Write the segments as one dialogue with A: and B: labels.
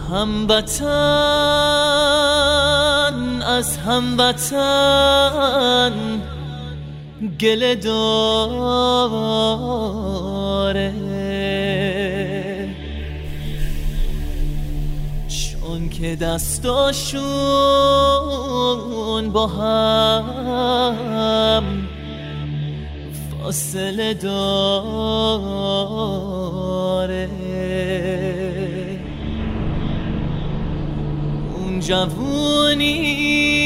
A: هموطن از هموطن گله داره، چون که دستاشون با هم فاصله داره. اون جوونی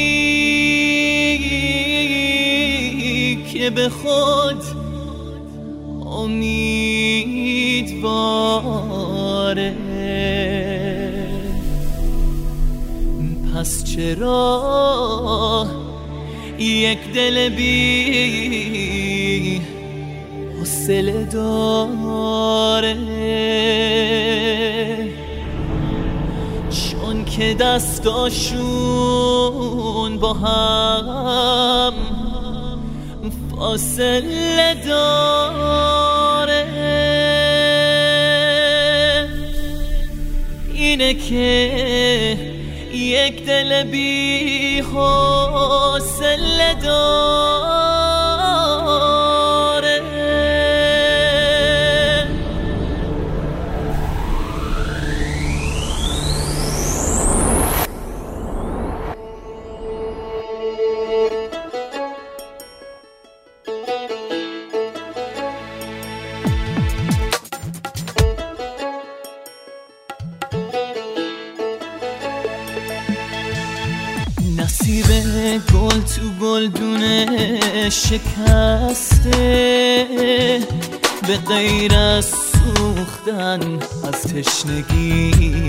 A: که به خود امیدواره، پس چرا یک دل بی حوصله داره؟ چون که دستاشون با هم فاصله داره. اینه که یک دل بی حوصله داره. نصیب گل تو گلدونه شکسته، به غیر از سوختن از تشنگی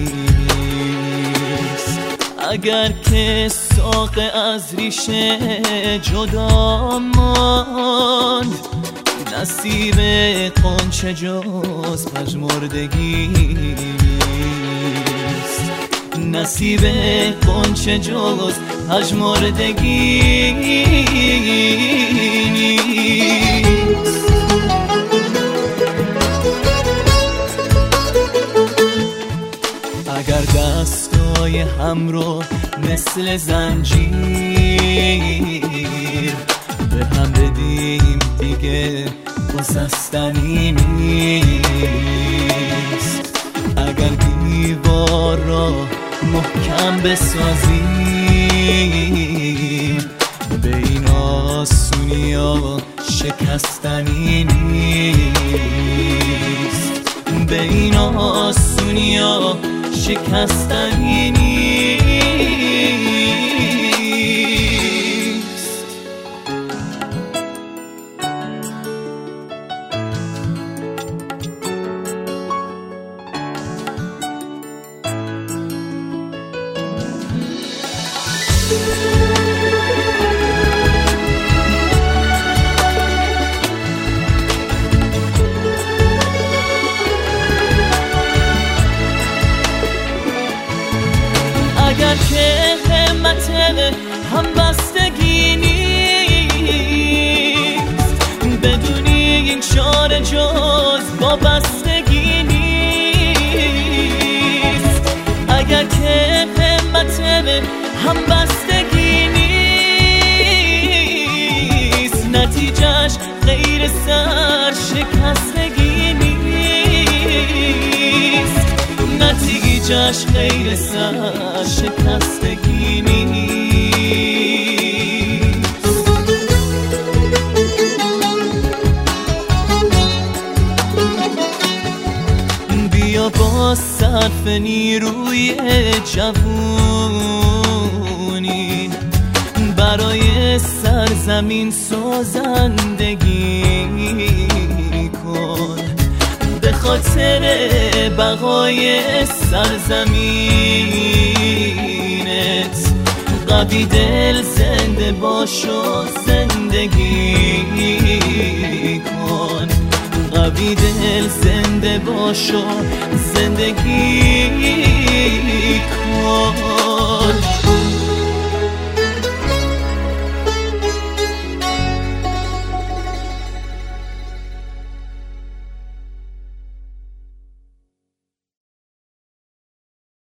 A: نیست. اگر که ساق از ریشه جدا ماند، نصیب غنچه جز پژمردگی نیست. نصیب غنچه جز پژمردگی نیست. اگر دستای هم رو مثل زنجیر به هم بدیم، دیگه گسستنی نیست. اگر دیوار را محکم بسازیم، به این آسونیا شکستنی نیست. به این آسونیا شکستنی نیست. اگر که همت همبستگی نیست، بدونی این چاره جز وابستگی نیست. اگر که همت همبستگی نیست، نتیجهش غیر سرشکستگی نیست. نتیجهش غیر سرشکستگی نیست. بیا با صرف نیروی جوونی برای سرزمین سازندگی کن. به خاطر بقای سرزمینت قوی دل زنده باش و زندگی کن. قوی دل زنده باش و زندگی کن.